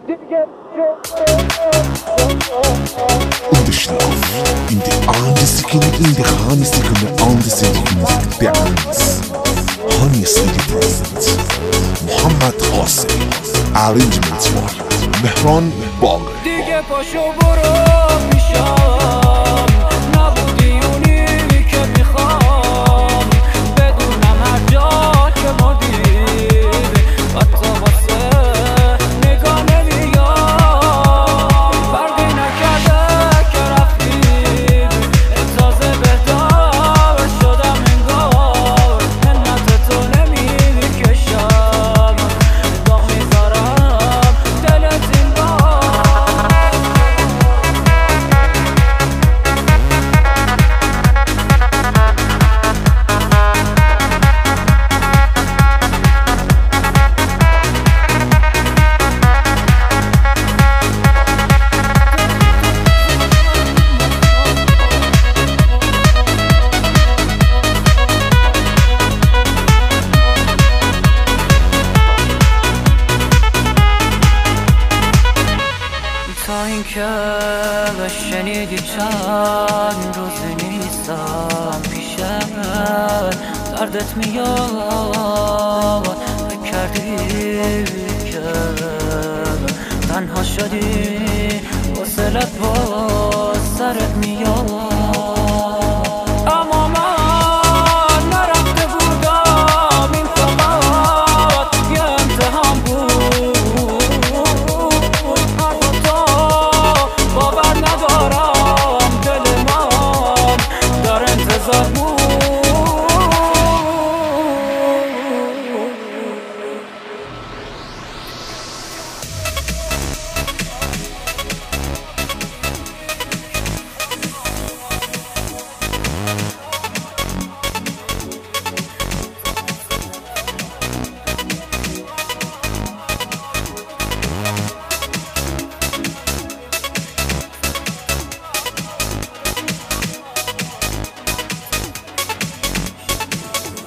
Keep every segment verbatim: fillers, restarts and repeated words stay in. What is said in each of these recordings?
Und der Schlaf in der einen Sekunde, in der einen Sekunde, in der anderen Sekunde, der Eins. Honestly present. محمد قاسم arrangement one. مهران باقر. دیگه پاشو برو پیشم، نبودی اونی که میخوام، بدونم هر جا که ما دید حتی واسه نگاه نمیام، فرقی نکرده که رفتید تازه بهتر شدم انگار، منت تو نمیکشم داغ میذارم دلت این تا اینکه شنیدی چند روزی نیستم پیشت، دردت میاد فکر کردی که تنها شدی وصلت با سرت میاد، اما من نرفته بودم، این فقط یه امتحان بود،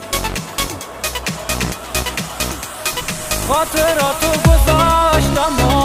خاطراتو گذاشتم